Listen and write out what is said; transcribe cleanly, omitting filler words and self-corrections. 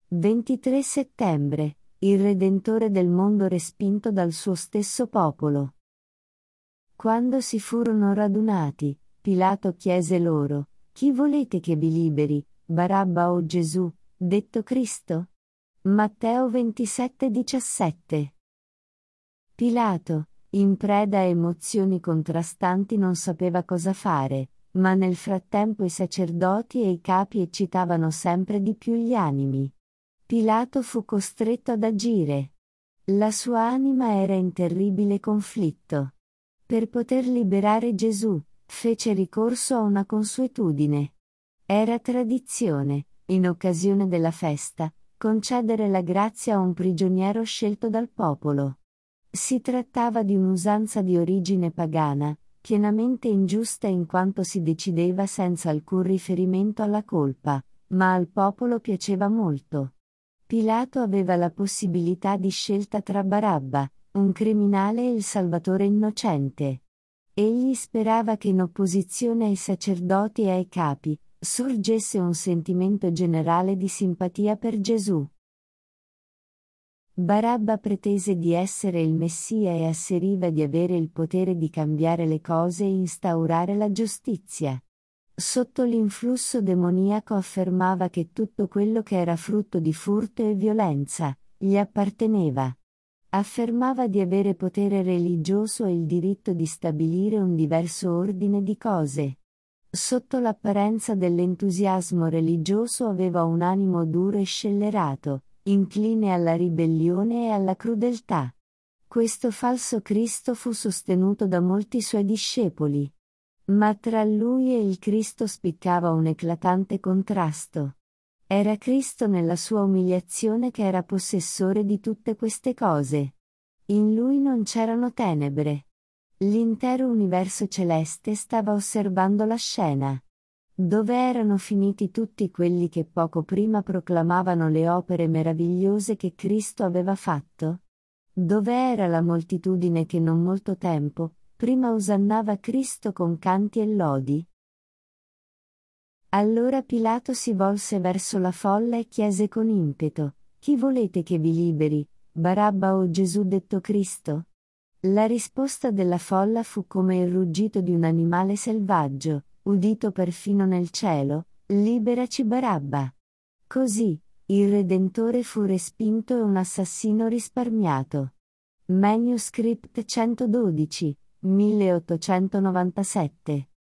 23 settembre, il Redentore del mondo respinto dal suo stesso popolo. Quando si furono radunati, Pilato chiese loro: chi volete che vi liberi, Barabba o Gesù, detto Cristo? Matteo 27,17. Pilato, in preda a emozioni contrastanti, non sapeva cosa fare, ma nel frattempo i sacerdoti e i capi eccitavano sempre di più gli animi. Pilato fu costretto ad agire. La sua anima era in terribile conflitto. Per poter liberare Gesù, fece ricorso a una consuetudine. Era tradizione, in occasione della festa, concedere la grazia a un prigioniero scelto dal popolo. Si trattava di un'usanza di origine pagana, pienamente ingiusta in quanto si decideva senza alcun riferimento alla colpa, ma al popolo piaceva molto. Pilato aveva la possibilità di scelta tra Barabba, un criminale, e il Salvatore innocente. Egli sperava che in opposizione ai sacerdoti e ai capi, sorgesse un sentimento generale di simpatia per Gesù. Barabba pretese di essere il Messia e asseriva di avere il potere di cambiare le cose e instaurare la giustizia. Sotto l'influsso demoniaco affermava che tutto quello che era frutto di furto e violenza gli apparteneva. Affermava di avere potere religioso e il diritto di stabilire un diverso ordine di cose. Sotto l'apparenza dell'entusiasmo religioso aveva un animo duro e scellerato, incline alla ribellione e alla crudeltà. Questo falso Cristo fu sostenuto da molti suoi discepoli. Ma tra lui e il Cristo spiccava un eclatante contrasto. Era Cristo nella sua umiliazione che era possessore di tutte queste cose. In lui non c'erano tenebre. L'intero universo celeste stava osservando la scena. Dove erano finiti tutti quelli che poco prima proclamavano le opere meravigliose che Cristo aveva fatto? Dove era la moltitudine che non molto tempo prima osannava Cristo con canti e lodi? Allora Pilato si volse verso la folla e chiese con impeto: chi volete che vi liberi, Barabba o Gesù detto Cristo? La risposta della folla fu come il ruggito di un animale selvaggio, udito perfino nel cielo: liberaci Barabba. Così, il Redentore fu respinto e un assassino risparmiato. Manuscript 112, 1897.